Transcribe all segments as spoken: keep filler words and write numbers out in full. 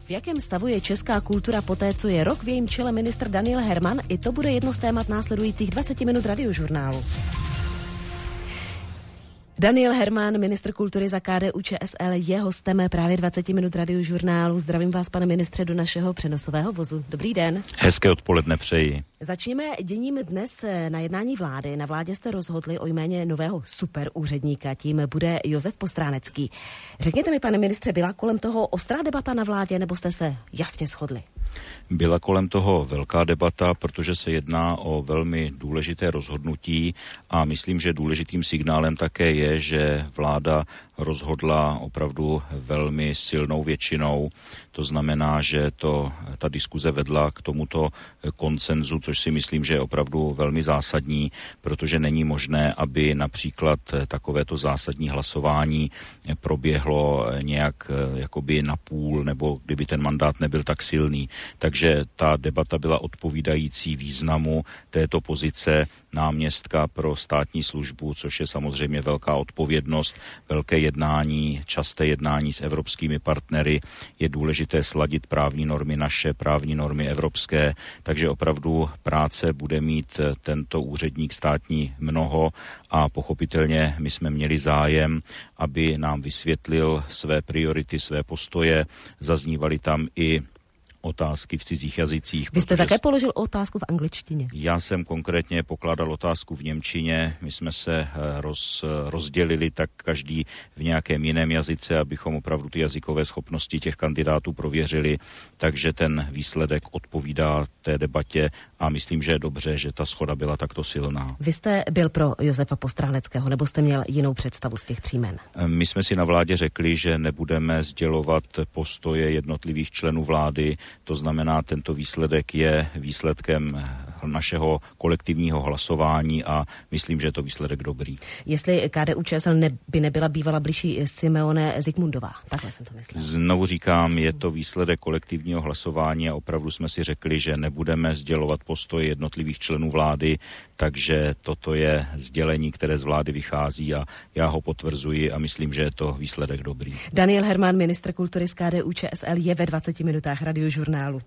V jakém stavu je česká kultura poté, co je rok v jejím čele ministr Daniel Herman? I to bude jedno z témat následujících dvacet minut Radiožurnálu. Daniel Herman, ministr kultury za K D U Č S L, je hostem právě dvacet minut Radiožurnálu. Zdravím vás, pane ministře, do našeho přenosového vozu. Dobrý den. Hezké odpoledne přeji. Začněme děním dnes na jednání vlády. Na vládě jste rozhodli o jméně nového superúředníka, tím bude Josef Postránecký. Řekněte mi, pane ministře, byla kolem toho ostrá debata na vládě, nebo jste se jasně shodli? Byla kolem toho velká debata, protože se jedná o velmi důležité rozhodnutí a myslím, že důležitým signálem také je, že vláda rozhodla opravdu velmi silnou většinou. To znamená, že to, ta diskuze vedla k tomuto konsenzu, což si myslím, že je opravdu velmi zásadní, protože není možné, aby například takovéto zásadní hlasování proběhlo nějak jakoby napůl, nebo kdyby ten mandát nebyl tak silný. Takže ta debata byla odpovídající významu této pozice náměstka pro státní službu, což je samozřejmě velká odpovědnost, velké jednání, časté jednání s evropskými partnery. Je důležité sladit právní normy naše, právní normy evropské, takže opravdu práce bude mít tento úředník státní mnoho a pochopitelně my jsme měli zájem, aby nám vysvětlil své priority, své postoje. Zaznívaly tam i otázky v cizích jazycích. Vy jste také položil otázku v angličtině. Já jsem konkrétně pokládal otázku v němčině. My jsme se roz, rozdělili tak každý v nějakém jiném jazyce, abychom opravdu ty jazykové schopnosti těch kandidátů prověřili. Takže ten výsledek odpovídá té debatě a myslím, že je dobře, že ta shoda byla takto silná. Vy jste byl pro Josefa Postráneckého, nebo jste měl jinou představu z těch tří jmen? My jsme si na vládě řekli, že nebudeme sdělovat postoje jednotlivých členů vlády. To znamená, tento výsledek je výsledkem našeho kolektivního hlasování a myslím, že je to výsledek dobrý. Jestli K D U Č S L ne, by nebyla bývala bližší Simeone Zikmundová, takhle jsem to myslel. Znovu říkám, je to výsledek kolektivního hlasování a opravdu jsme si řekli, že nebudeme sdělovat postoje jednotlivých členů vlády, takže toto je sdělení, které z vlády vychází a já ho potvrzuji a myslím, že je to výsledek dobrý. Daniel Herman, ministr kultury z K D U Č S L, je ve dvaceti minutách Radiožurnálu.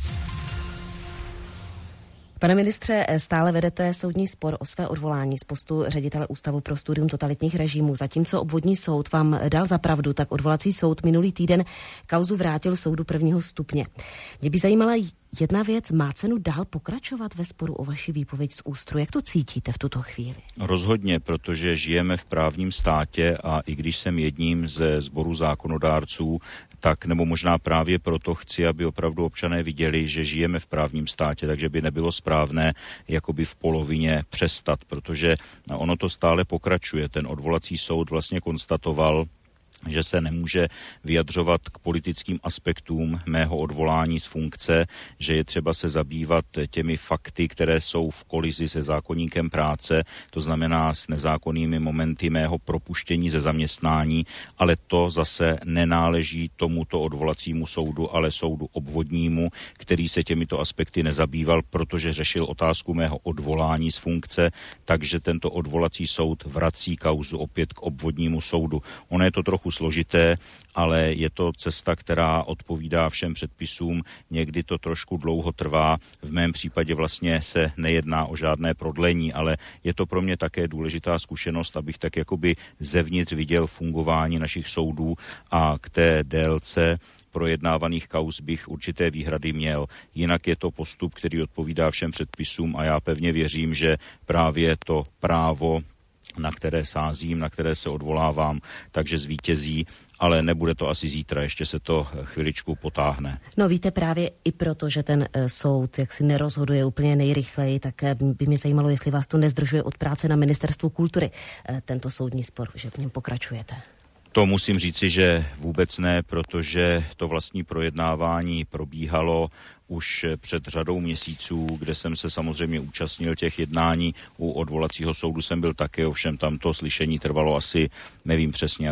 Pane ministře, stále vedete soudní spor o své odvolání z postu ředitele Ústavu pro studium totalitních režimů. Zatímco obvodní soud vám dal za pravdu, tak odvolací soud minulý týden kauzu vrátil soudu prvního stupně. Mě by zajímala jedna věc, má cenu dál pokračovat ve sporu o vaši výpověď z ÚSTRu? Jak to cítíte v tuto chvíli? Rozhodně, protože žijeme v právním státě a i když jsem jedním ze sboru zákonodárců, tak nebo možná právě proto chci, aby opravdu občané viděli, že žijeme v právním státě, takže by nebylo správné jakoby v polovině přestat, protože ono to stále pokračuje. Ten odvolací soud vlastně konstatoval, že se nemůže vyjadřovat k politickým aspektům mého odvolání z funkce, že je třeba se zabývat těmi fakty, které jsou v kolizi se zákoníkem práce, to znamená s nezákonnými momenty mého propuštění ze zaměstnání, ale to zase nenáleží tomuto odvolacímu soudu, ale soudu obvodnímu, který se těmito aspekty nezabýval, protože řešil otázku mého odvolání z funkce, takže tento odvolací soud vrací kauzu opět k obvodnímu soudu. Ono je to trochu složité, ale je to cesta, která odpovídá všem předpisům. Někdy to trošku dlouho trvá. V mém případě vlastně se nejedná o žádné prodlení, ale je to pro mě také důležitá zkušenost, abych tak jakoby zevnitř viděl fungování našich soudů a k té délce projednávaných kauz bych určité výhrady měl. Jinak je to postup, který odpovídá všem předpisům a já pevně věřím, že právě to právo, na které sázím, na které se odvolávám, takže zvítězí, ale nebude to asi zítra, ještě se to chviličku potáhne. No víte, právě i proto, že ten e, soud jaksi nerozhoduje úplně nejrychleji, tak e, by mě zajímalo, jestli vás to nezdržuje od práce na Ministerstvu kultury, e, tento soudní spor, že v něm pokračujete. To musím říci, že vůbec ne, protože to vlastní projednávání probíhalo už před řadou měsíců, kde jsem se samozřejmě účastnil těch jednání. U odvolacího soudu jsem byl také, ovšem tam to slyšení trvalo asi, nevím přesně, asi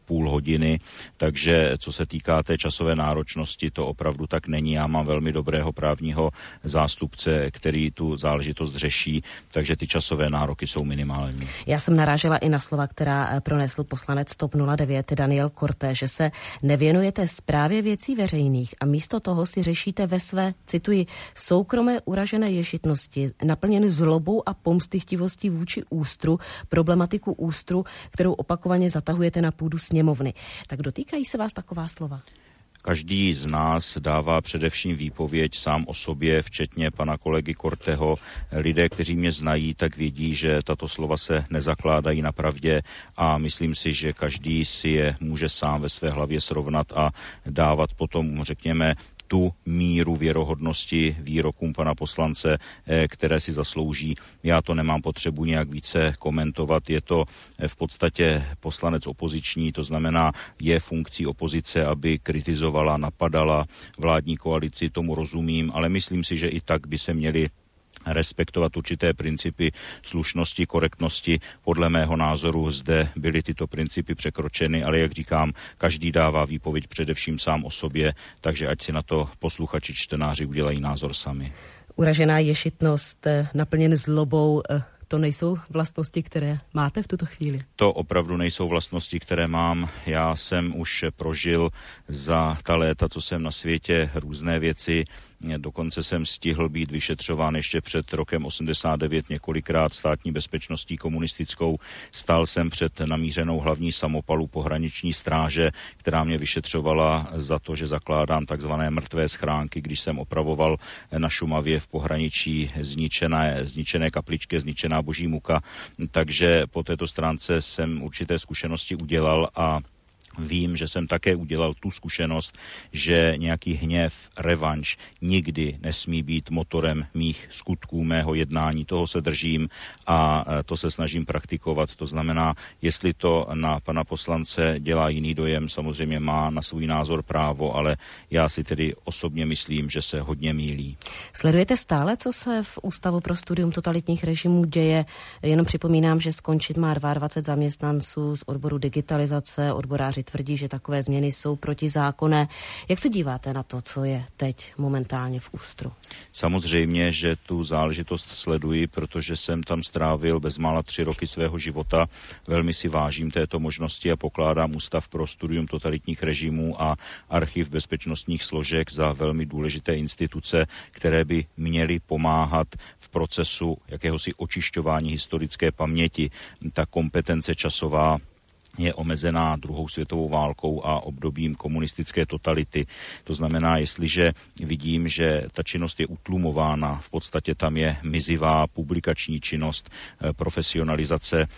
půl hodiny, takže co se týká té časové náročnosti, to opravdu tak není. Já mám velmi dobrého právního zástupce, který tu záležitost řeší, takže ty časové nároky jsou minimální. Já jsem narážela i na slova, která pronesl poslanec TOP nula devět Daniel Korte, že se nevěnujete správě věcí veřejných a místo toho si řešíte ve své, cituji, soukromé uražené ješitnosti, naplněn zlobou a pomstychtivostí vůči ÚSTRu, problematiku ÚSTRu, kterou opakovaně zatahujete na půdu sněmovny. Tak dotýkají se vás taková slova? Každý z nás dává především výpověď sám o sobě, včetně pana kolegy Korteho. Lidé, kteří mě znají, tak vědí, že tato slova se nezakládají na pravdě a myslím si, že každý si je může sám ve své hlavě srovnat a dávat potom, řekněme, tu míru věrohodnosti výrokům pana poslance, které si zaslouží. Já to nemám potřebu nějak více komentovat. Je to v podstatě poslanec opoziční, to znamená, je funkcí opozice, aby kritizovala, napadala vládní koalici, tomu rozumím, ale myslím si, že i tak by se měli respektovat určité principy slušnosti, korektnosti. Podle mého názoru zde byly tyto principy překročeny, ale jak říkám, každý dává výpověď především sám o sobě, takže ať si na to posluchači, čtenáři udělají názor sami. Uražená ješitnost, naplněn zlobou, to nejsou vlastnosti, které máte v tuto chvíli? To opravdu nejsou vlastnosti, které mám. Já jsem už prožil za ta léta, co jsem na světě, různé věci. Dokonce jsem stihl být vyšetřován ještě před rokem osmdesát devět několikrát státní bezpečností komunistickou. Stál jsem před namířenou hlavní samopalu pohraniční stráže, která mě vyšetřovala za to, že zakládám takzvané mrtvé schránky, když jsem opravoval na Šumavě v pohraničí zničené, zničené kapličky, zničená boží muka. Takže po této stránce jsem určité zkušenosti udělal a vím, že jsem také udělal tu zkušenost, že nějaký hněv, revanš nikdy nesmí být motorem mých skutků, mého jednání. Toho se držím a to se snažím praktikovat. To znamená, jestli to na pana poslance dělá jiný dojem, samozřejmě má na svůj názor právo, ale já si tedy osobně myslím, že se hodně mýlí. Sledujete stále, co se v Ústavu pro studium totalitních režimů děje? Jenom připomínám, že skončit má dvacet dva zaměstnanců z odboru digitalizace, odboráři tvrdí, že takové změny jsou protizákonné. Jak se díváte na to, co je teď momentálně v ÚSTRu? Samozřejmě, že tu záležitost sleduji, protože jsem tam strávil bezmála tři roky svého života. Velmi si vážím této možnosti a pokládám Ústav pro studium totalitních režimů a archiv bezpečnostních složek za velmi důležité instituce, které by měly pomáhat v procesu jakéhosi očišťování historické paměti. Ta kompetence časová je omezená druhou světovou válkou a obdobím komunistické totality. To znamená, jestliže vidím, že ta činnost je utlumována, v podstatě tam je mizivá publikační činnost, profesionalizace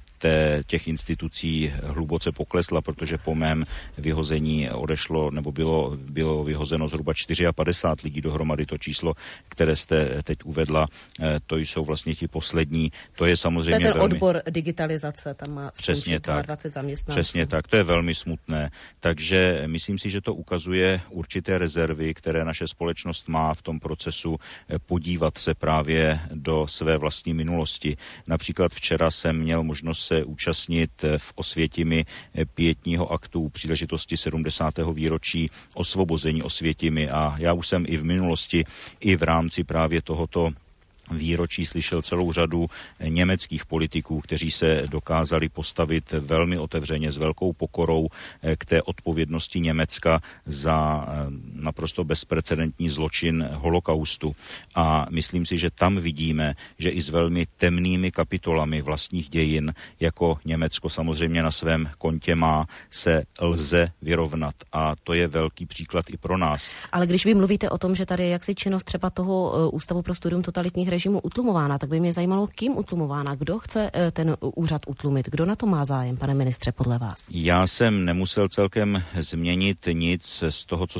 té, těch institucí hluboce poklesla, protože po mém vyhození odešlo, nebo bylo, bylo vyhozeno zhruba padesát čtyři lidí dohromady. To číslo, které jste teď uvedla, to jsou vlastně ti poslední. To je samozřejmě to je ten velmi... odbor digitalizace, tam má Přesně tak. dvacet zaměstnanců. Přesně tak, to je velmi smutné. Takže myslím si, že to ukazuje určité rezervy, které naše společnost má v tom procesu podívat se právě do své vlastní minulosti. Například včera jsem měl možnost se účastnit v Osvětimi pietního aktu u příležitosti sedmdesátého výročí osvobození Osvětimi a já už jsem i v minulosti, i v rámci právě tohoto výročí slyšel celou řadu německých politiků, kteří se dokázali postavit velmi otevřeně, s velkou pokorou k té odpovědnosti Německa za naprosto bezprecedentní zločin holokaustu. A myslím si, že tam vidíme, že i s velmi temnými kapitolami vlastních dějin, jako Německo samozřejmě na svém kontě má, se lze vyrovnat. A to je velký příklad i pro nás. Ale když vy mluvíte o tom, že tady je jaksi činnost třeba toho Ústavu pro studium totalitních režimu utlumována, tak by mě zajímalo, kým utlumována, kdo chce ten úřad utlumit, kdo na to má zájem, pane ministře, podle vás? Já jsem nemusel celkem změnit nic z toho, co jsem řekl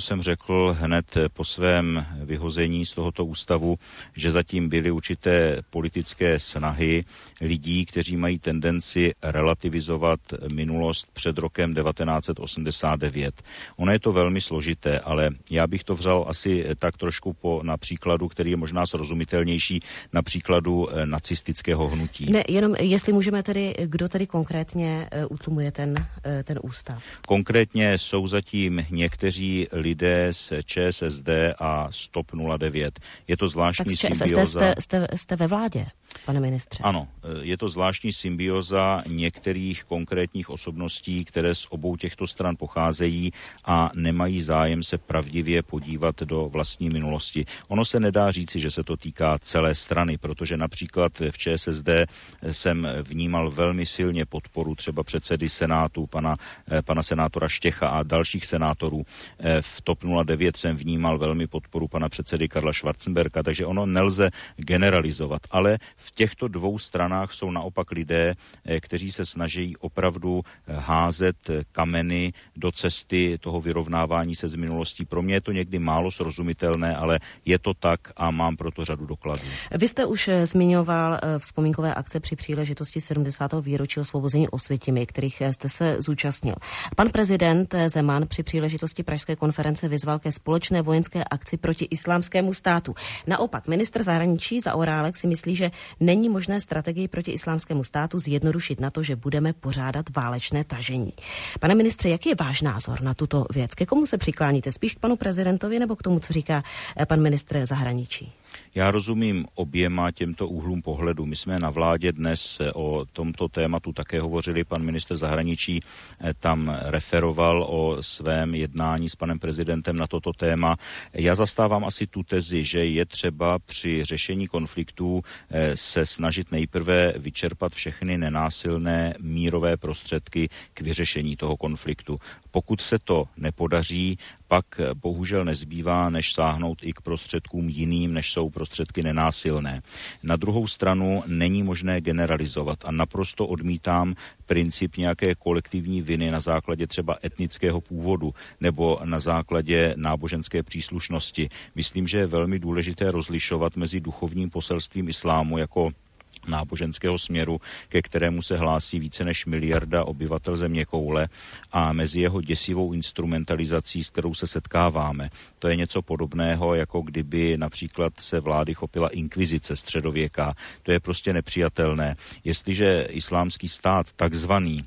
podotkl hned po svém vyhození z tohoto ústavu, že zatím byly určité politické snahy lidí, kteří mají tendenci relativizovat minulost před rokem devatenáct set osmdesát devět. Ono je to velmi složité, ale já bych to vzal asi tak trošku po, na příkladu, který je možná srozumitelnější, na příkladu nacistického hnutí. Ne, jenom jestli můžeme tedy, kdo tedy konkrétně uh, utlumuje ten, uh, ten ústav? Konkrétně jsou zatím někteří lidé z ČSSD a z TOP nula devět. Je to zvláštní symbioza. Jste, jste, jste ve vládě, pane ministře? Ano, je to zvláštní symbioza některých konkrétních osobností, které z obou těchto stran pocházejí a nemají zájem se pravdivě podívat do vlastní minulosti. Ono se nedá říci, že se to týká celé strany, protože například v ČSSD jsem vnímal velmi silně podporu třeba předsedy Senátu, pana, pana senátora Štěcha a dalších senátorů. V TOP nula devět jsem vnímal velmi podporu pana předsedy Karla Schwarzenberga, takže ono nelze generalizovat. Ale v těchto dvou stranách jsou naopak lidé, kteří se snaží opravdu házet kameny do cesty toho vyrovnávání se z minulostí. Pro mě je to někdy málo srozumitelné, ale je to tak a mám proto řadu dokladů. Vy jste už zmiňoval vzpomínkové akce při příležitosti sedmdesátého výročí osvobození Osvětimi, kterých jste se zúčastnil. Pan prezident Zeman při příležitosti pražské konference vyzval ke společné vojenské akci proti islámskému státu. Naopak ministr zahraničí Zaorálek si myslí, že není možné strategii proti islámskému státu zjednodušit na to, že budeme pořádat válečné tažení. Pane ministře, jaký je váš názor na tuto věc? Ke komu se přikláníte? Spíš k panu prezidentovi nebo k tomu, co říká pan ministr zahraničí? Já rozumím oběma těmto úhlům pohledu. My jsme na vládě dnes o tomto tématu také hovořili. Pan ministr zahraničí tam referoval o svém jednání s panem prezidentem na toto téma. Já zastávám asi tu tezi, že je třeba při řešení konfliktů se snažit nejprve vyčerpat všechny nenásilné mírové prostředky k vyřešení toho konfliktu. Pokud se to nepodaří, pak bohužel nezbývá, než sáhnout i k prostředkům jiným, než jsou prostředky nenásilné. Na druhou stranu není možné generalizovat a naprosto odmítám princip nějaké kolektivní viny na základě třeba etnického původu nebo na základě náboženské příslušnosti. Myslím, že je velmi důležité rozlišovat mezi duchovním poselstvím islámu jako náboženského směru, ke kterému se hlásí více než miliarda obyvatel zeměkoule, a mezi jeho děsivou instrumentalizací, s kterou se setkáváme. To je něco podobného, jako kdyby například se vlády chopila inkvizice středověká. To je prostě nepřijatelné. Jestliže islámský stát takzvaný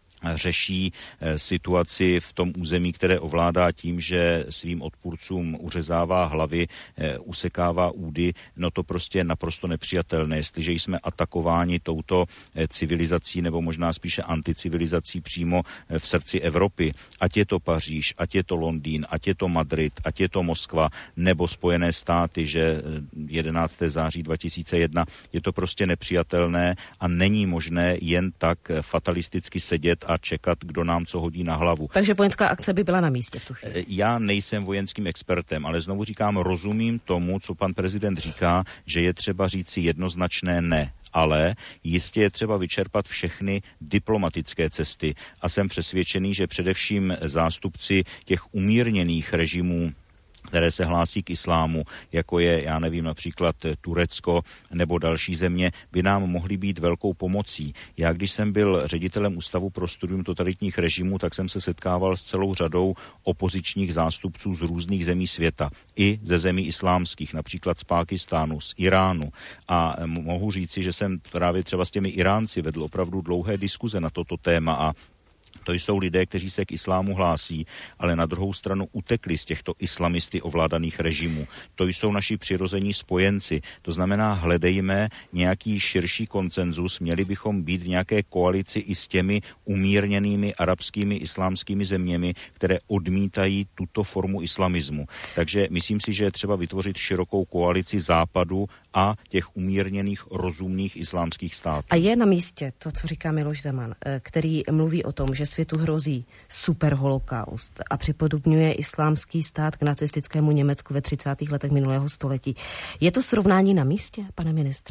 řeší situaci v tom území, které ovládá tím, že svým odpůrcům uřezává hlavy, usekává údy, no to prostě je naprosto nepřijatelné. Jestliže jsme atakováni touto civilizací nebo možná spíše anticivilizací přímo v srdci Evropy, ať je to Paříž, ať je to Londýn, ať je to Madrid, ať je to Moskva nebo Spojené státy, že jedenáctého září dva tisíce jedna, je to prostě nepřijatelné a není možné jen tak fatalisticky sedět a čekat, kdo nám co hodí na hlavu. Takže vojenská akce by byla na místě v tu chvíli. Já nejsem vojenským expertem, ale znovu říkám, rozumím tomu, co pan prezident říká, že je třeba říci jednoznačné ne. Ale jistě je třeba vyčerpat všechny diplomatické cesty a jsem přesvědčený, že především zástupci těch umírněných režimů, které se hlásí k islámu, jako je, já nevím, například Turecko nebo další země, by nám mohly být velkou pomocí. Já, když jsem byl ředitelem Ústavu pro studium totalitních režimů, tak jsem se setkával s celou řadou opozičních zástupců z různých zemí světa, i ze zemí islámských, například z Pákistánu, z Iránu. A mohu říci, že jsem právě třeba s těmi Iránci vedl opravdu dlouhé diskuze na toto téma a to jsou lidé, kteří se k islámu hlásí, ale na druhou stranu utekli z těchto islamisty ovládaných režimů. To jsou naši přirození spojenci. To znamená, hledejme nějaký širší konsenzus, měli bychom být v nějaké koalici i s těmi umírněnými arabskými islámskými zeměmi, které odmítají tuto formu islamismu. Takže myslím si, že je třeba vytvořit širokou koalici Západu a těch umírněných rozumných islámských států. A je na místě to, co říká Miloš Zeman, který mluví o tom, že světu hrozí superholokaust a připodobňuje islámský stát k nacistickému Německu ve třicátých letech minulého století. Je to srovnání na místě, pane ministře?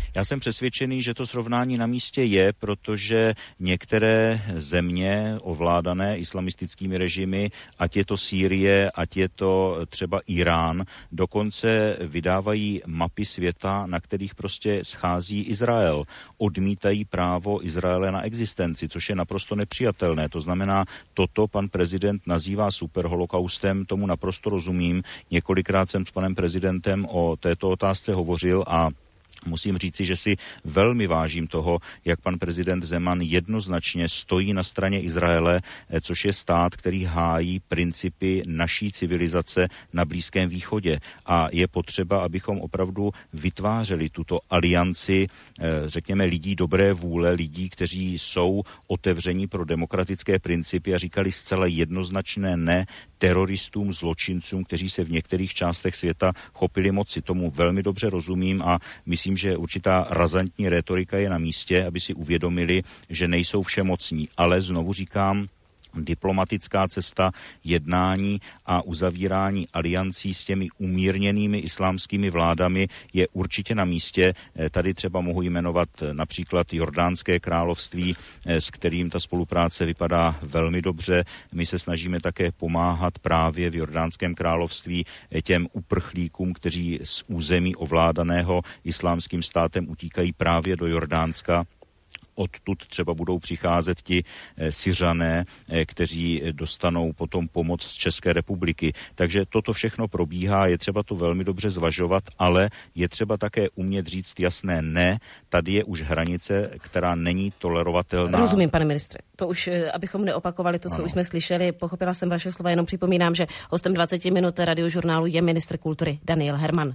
Já jsem přesvědčený, že to srovnání na místě je, protože některé země ovládané islamistickými režimy, ať je to Sýrie, ať je to třeba Irán, dokonce vydávají mapy světa, na kterých prostě schází Izrael. Odmítají právo Izraele na existenci, což je naprosto nepřijatelné. To znamená, toto pan prezident nazývá superholokaustem, tomu naprosto rozumím. Několikrát jsem s panem prezidentem o této otázce hovořil a musím říci, že si velmi vážím toho, jak pan prezident Zeman jednoznačně stojí na straně Izraele, což je stát, který hájí principy naší civilizace na Blízkém východě. A je potřeba, abychom opravdu vytvářeli tuto alianci, řekněme, lidí dobré vůle, lidí, kteří jsou otevření pro demokratické principy a říkali zcela jednoznačné ne teroristům, zločincům, kteří se v některých částech světa chopili moci. Tomu velmi dobře rozumím a myslím, že určitá razantní rétorika je na místě, aby si uvědomili, že nejsou všemocní. Ale znovu říkám, diplomatická cesta, jednání a uzavírání aliancí s těmi umírněnými islámskými vládami je určitě na místě. Tady třeba mohu jmenovat například Jordánské království, s kterým ta spolupráce vypadá velmi dobře. My se snažíme také pomáhat právě v Jordánském království těm uprchlíkům, kteří z území ovládaného islámským státem utíkají právě do Jordánska. Odtud třeba budou přicházet ti Syřané, kteří dostanou potom pomoc z České republiky. Takže toto všechno probíhá, je třeba to velmi dobře zvažovat, ale je třeba také umět říct jasné ne. Tady je už hranice, která není tolerovatelná. Rozumím, pane ministře. To už, abychom neopakovali to, co ano. už jsme slyšeli, pochopila jsem vaše slova, jenom připomínám, že hostem dvacet minut radiožurnálu je ministr kultury Daniel Herman.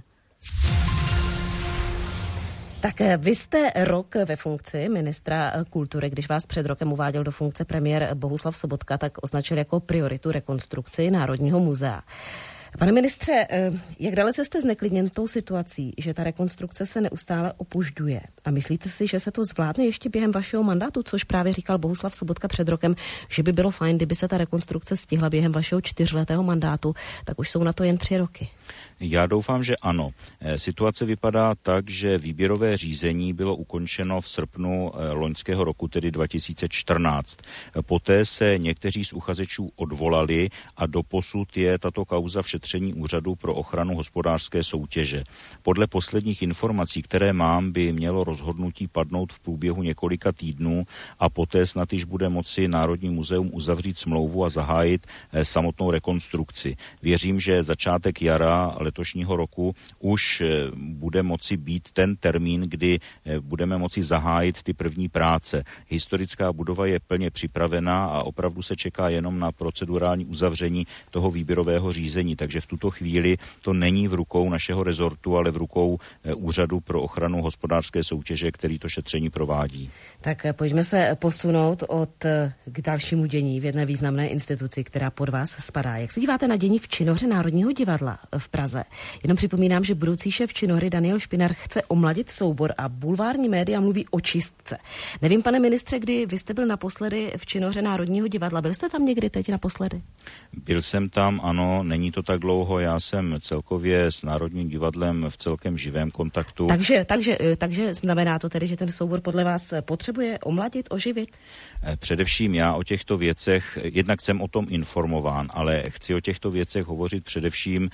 Tak vy jste rok ve funkci ministra kultury, když vás před rokem uváděl do funkce premiér Bohuslav Sobotka, tak označil jako prioritu rekonstrukci Národního muzea. Pane ministře, jak dalece jste zneklidněn tou situací, že ta rekonstrukce se neustále opožďuje? A myslíte si, že se to zvládne ještě během vašeho mandátu, což právě říkal Bohuslav Sobotka před rokem, že by bylo fajn, kdyby se ta rekonstrukce stihla během vašeho čtyřletého mandátu, tak už jsou na to jen tři roky. Já doufám, že ano. Situace vypadá tak, že výběrové řízení bylo ukončeno v srpnu loňského roku, tedy dva tisíce čtrnáct. Poté se někteří z uchazečů odvolali a doposud je tato kauza v šetření Úřadu pro ochranu hospodářské soutěže. Podle posledních informací, které mám, by mělo rozhodnutí padnout v průběhu několika týdnů a poté snad již bude moci Národní muzeum uzavřít smlouvu a zahájit samotnou rekonstrukci. Věřím, že začátek jara letošního roku už bude moci být ten termín, kdy budeme moci zahájit ty první práce. Historická budova je plně připravená a opravdu se čeká jenom na procedurální uzavření toho výběrového řízení, takže v tuto chvíli to není v rukou našeho rezortu, ale v rukou Úřadu pro ochranu hospodářské soutěže, který to šetření provádí. Tak pojďme se posunout od k dalšímu dění v jedné významné instituci, která pod vás spadá. Jak se díváte na dění v činohře Národního divadla v Praze? Jenom připomínám, že budoucí šéf činohry Daniel Špinar chce omladit soubor a bulvární média mluví o čistce. Nevím, pane ministře, kdy vy jste byl naposledy v činohře Národního divadla. Byl jste tam někdy teď naposledy? Byl jsem tam, ano, není to tak dlouho. Já jsem celkově s Národním divadlem v celkem živém kontaktu. Takže, takže, takže znamená to tedy, že ten soubor podle vás potřebuje omladit, oživit? Především já o těchto věcech, jednak jsem o tom informován, ale chci o těchto věcech hovořit především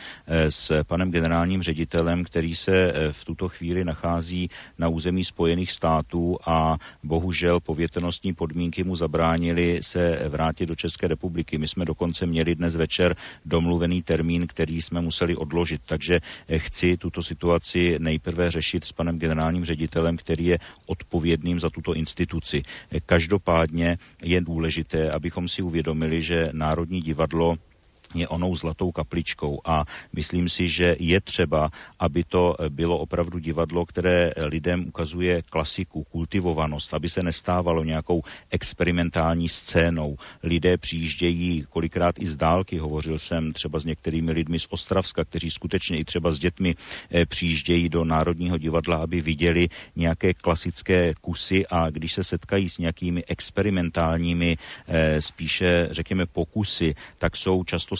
s panem generálním ředitelem, který se v tuto chvíli nachází na území Spojených států a bohužel povětrnostní podmínky mu zabránili se vrátit do České republiky. My jsme dokonce měli dnes večer domluvený termín, který jsme museli odložit, takže chci tuto situaci nejprve řešit s panem generálním ředitelem, který je odpovědným za tuto instituci. Každopádně je důležité, abychom si uvědomili, že Národní divadlo je onou zlatou kapličkou a myslím si, že je třeba, aby to bylo opravdu divadlo, které lidem ukazuje klasiku, kultivovanost, aby se nestávalo nějakou experimentální scénou. Lidé přijíždějí kolikrát i z dálky, hovořil jsem třeba s některými lidmi z Ostravska, kteří skutečně i třeba s dětmi přijíždějí do Národního divadla, aby viděli nějaké klasické kusy a když se setkají s nějakými experimentálními spíše, řekněme, pokusy, tak jsou často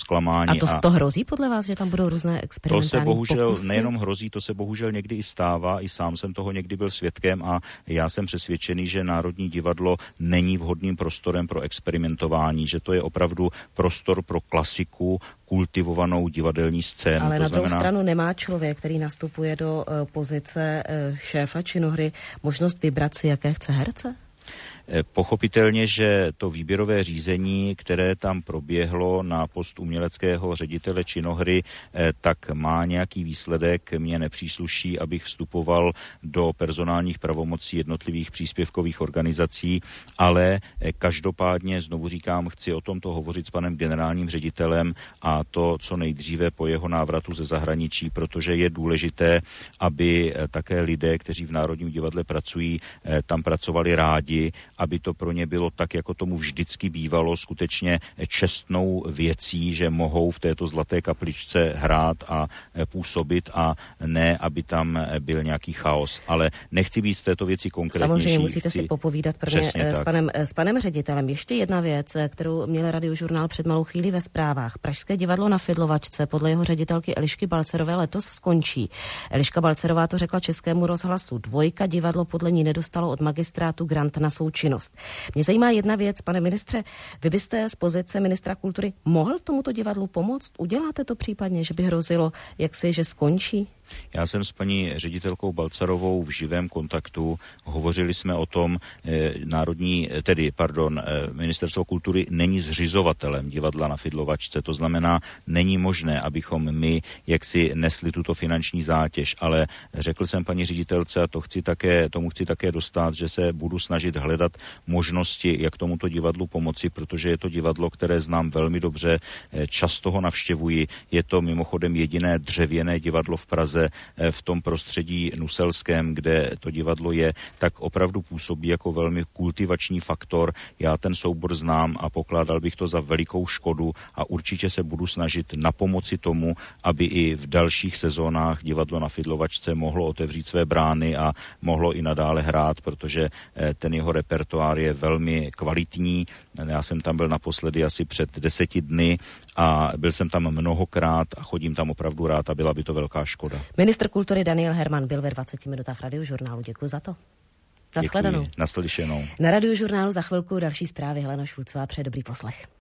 zklamání. A to, a to hrozí podle vás, že tam budou různé experimentální To se bohužel pokusy? nejenom hrozí, to se bohužel někdy i stává, i sám jsem toho někdy byl svědkem a já jsem přesvědčený, že Národní divadlo není vhodným prostorem pro experimentování, že to je opravdu prostor pro klasiku, kultivovanou divadelní scénu. Ale to na znamená... druhou stranu nemá člověk, který nastupuje do uh, pozice uh, šéfa činohry, možnost vybrat si, jaké chce herce? Pochopitelně, že to výběrové řízení, které tam proběhlo na post uměleckého ředitele činohry, tak má nějaký výsledek. Mně nepřísluší, abych vstupoval do personálních pravomocí jednotlivých příspěvkových organizací, ale každopádně, znovu říkám, chci o tomto hovořit s panem generálním ředitelem a to, co nejdříve po jeho návratu ze zahraničí, protože je důležité, aby také lidé, kteří v Národním divadle pracují, tam pracovali rádi, aby to pro ně bylo tak, jako tomu vždycky bývalo, skutečně čestnou věcí, že mohou v této zlaté kapličce hrát a působit a ne, aby tam byl nějaký chaos. Ale nechci být v této věci konkrétnější. Samozřejmě musíte chci... si popovídat prvně s panem, s panem ředitelem. Ještě jedna věc, kterou měl Radiožurnál před malou chvíli ve zprávách. Pražské divadlo na Fidlovačce podle jeho ředitelky Elišky Balcerové letos skončí. Eliška Balcerová to řekla Českému rozhlasu. Dvojka divadlo podle ní nedostalo od magistrátu grant na svou činnost. Mě zajímá jedna věc, pane ministře, vy byste z pozice ministra kultury mohl tomuto divadlu pomoct? Uděláte to případně, že by hrozilo, jak si, že skončí? Já jsem s paní ředitelkou Balcarovou v živém kontaktu, hovořili jsme o tom, eh, národní, tedy, pardon, eh, ministerstvo kultury není zřizovatelem divadla na Fidlovačce, to znamená, není možné, abychom my jaksi nesli tuto finanční zátěž, ale řekl jsem paní ředitelce, a to chci také, tomu chci také dostat, že se budu snažit hledat možnosti, jak tomuto divadlu pomoci, protože je to divadlo, které znám velmi dobře, eh, často ho navštěvuji, je to mimochodem jediné dřevěné divadlo v Praze, v tom prostředí nuselském, kde to divadlo je, tak opravdu působí jako velmi kultivační faktor. Já ten soubor znám a pokládal bych to za velikou škodu a určitě se budu snažit na pomoci tomu, aby i v dalších sezónách divadlo na Fidlovačce mohlo otevřít své brány a mohlo i nadále hrát, protože ten jeho repertoár je velmi kvalitní. Já jsem tam byl naposledy asi před deseti dny a byl jsem tam mnohokrát a chodím tam opravdu rád a byla by to velká škoda. Ministr kultury Daniel Herman byl ve dvaceti minutách Radiožurnálu. Děkuji za to. Nashledanou. Naslyšenou. Na Radiožurnálu za chvilku další zprávy. Helena Šulcová, přeje dobrý poslech.